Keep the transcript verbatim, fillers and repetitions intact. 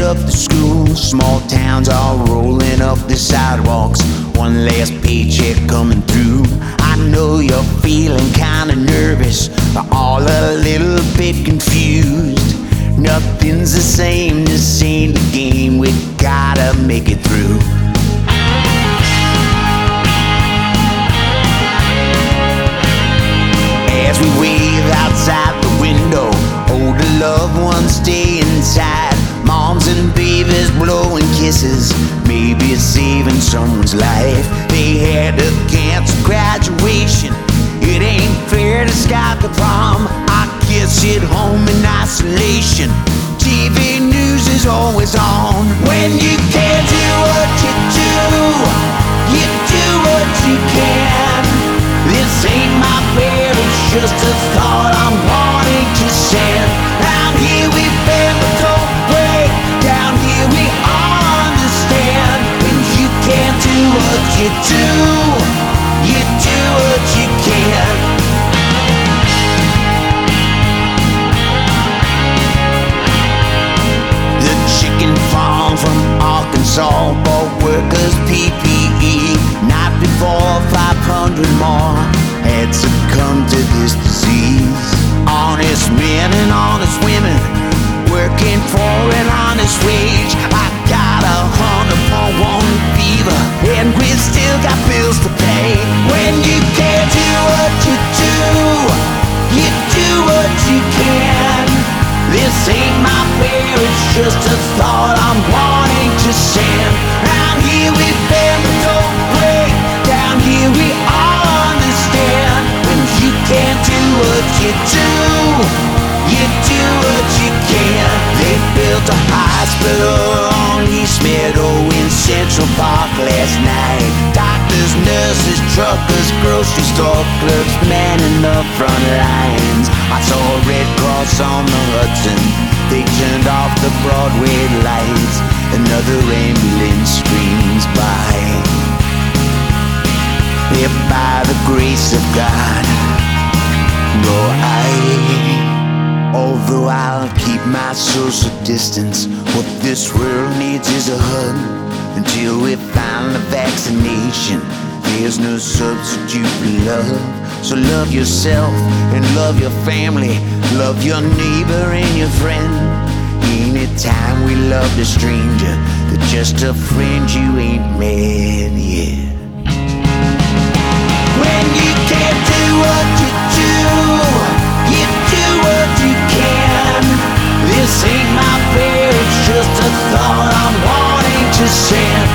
up the school. Small towns all rolling up the sidewalks. One last paycheck coming through. I know you're feeling kinda nervous, all a little bit confused. Nothing's the same, this ain't the game, we gotta make it through. As we wave outside the window, older loved ones stay inside. Moms and babies blowing kisses, maybe it's saving someone's life. They had to cancel graduation, it ain't fair to skip the prom. I kids sit home in isolation, T V news is always on. When you can't do what you do, you do what you can. This ain't my fear, it's just a thought I'm wanting to send. Down here we bend but don't break, down here we understand. When you can't do what you do, you do what you can. The chicken farm from Arkansas bought workers P P E. Not before five hundred more had succumbed to this disease. Honest men and honest women working for an honest wage. I got a hundred point one fever and we still got bills to pay. When you can't do what you do, you do what you can. This ain't my fear, it's just a thought I'm wanting to send. Down here we bend but don't break, down here we understand. When you can't do what you do, you do what you can. They built a hospital on East Meadow in Central Park last night. Doctors, nurses, truckers, grocery store clerks manning the front lines. I saw a Red Cross on the Hudson, they turned off the Broadway lights. Another ambulance screams by. If by the grace of God, no I, although I'll keep my social distance, what this world needs is a hug. Until we find the vaccination, there's no substitute for love. So love yourself and love your family, love your neighbor and your friend. Anytime we love a stranger, they're just a friend you ain't met yet. When you can't do what you do, you do what you can. This ain't my fear, it's just a thought I'm wanting to send.